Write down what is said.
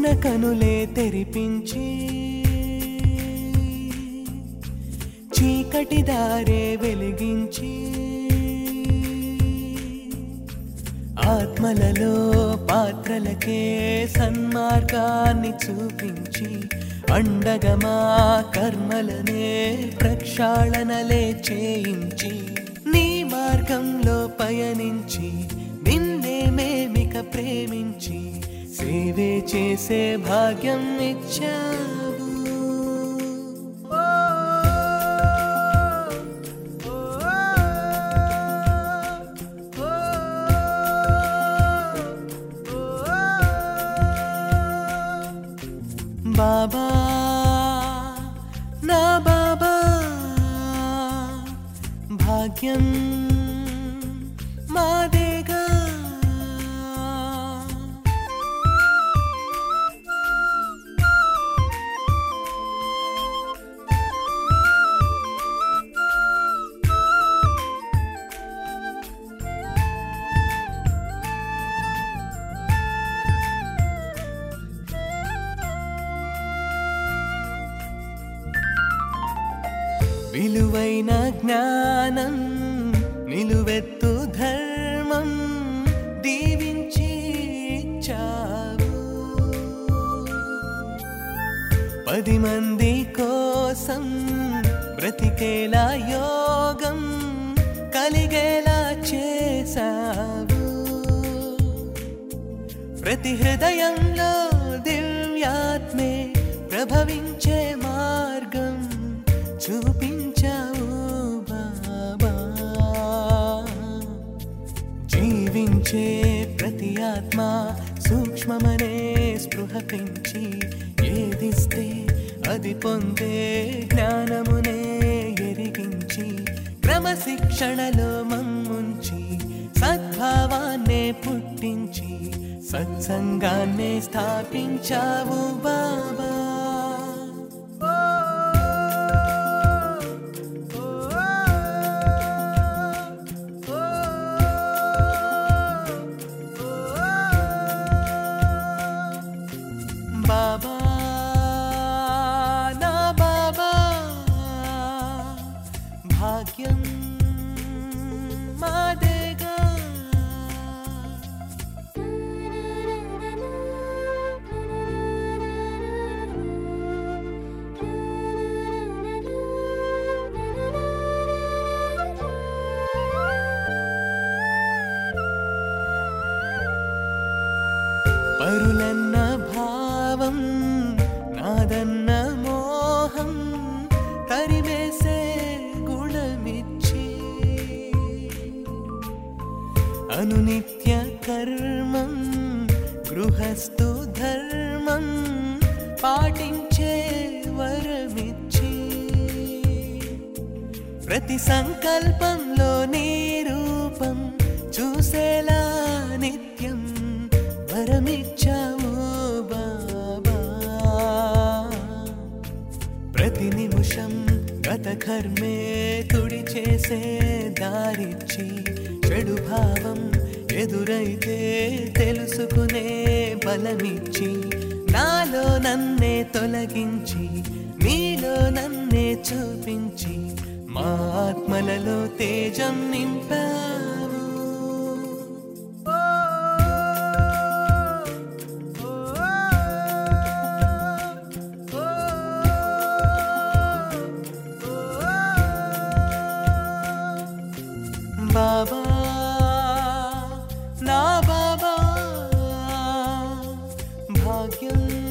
మూసిన కనులే తెరిపించి చీకటి దారే వెలిగించి ఆత్మలలో పాత్రలకే సన్మార్గాన్ని చూపించి అండగా మా కర్మలనే ప్రక్షాళనలే చేయించి నీ మార్గంలో పయనించి నిన్నే మేమిక ప్రేమించి సేవే చేసే భాగ్యం ఇచ్చావు. బాబా నా బాబా భాగ్యం మాదేగా. విలువైన జ్ఞానం నిలువెత్తు ధర్మం దీవించి ఇచ్చావు. 10 మంది కోసం బ్రతికేలా యోగం కలిగేలా చేశావు. ప్రతి హృదయంలో దివ్యాత్మే ప్రభవించే మార్గం చూపించావు బాబా. జీవించే ప్రతి ఆత్మ సూక్ష్మమనే స్పృహ పెంచి ఏదిస్తే అది పొందే జ్ఞానమునే ఎరిగించి క్రమశిక్షణలో మమ్ముంచి సద్భావాన్నే పుట్టించి సత్సంగాన్నే స్థాపించావు బాబా. బాబా నా బాబా భాగ్యం మాదేగా. పరులన్న భావం నాదన్న మోహం తరిమేసే గుణమిచ్చి అనునిత్య కర్మం గృహస్థు ధర్మం పాటించే వరమిచ్చి ప్రతి సంకల్పంలో నీ రూపం చూసేలా నిత్యం వరమిచ్చావు బాబా. ప్రతి నిమిషం గత కర్మే తుడి చేసే దారిచ్చి చెడు భావం ఎదురైతే తెలుసుకునే బలమిచ్చి నాలో నన్నే తొలగించి నీలో నన్నే చూపించి మా ఆత్మలలో తేజం నింపావు. బాబా నా బాబా భాగ్యం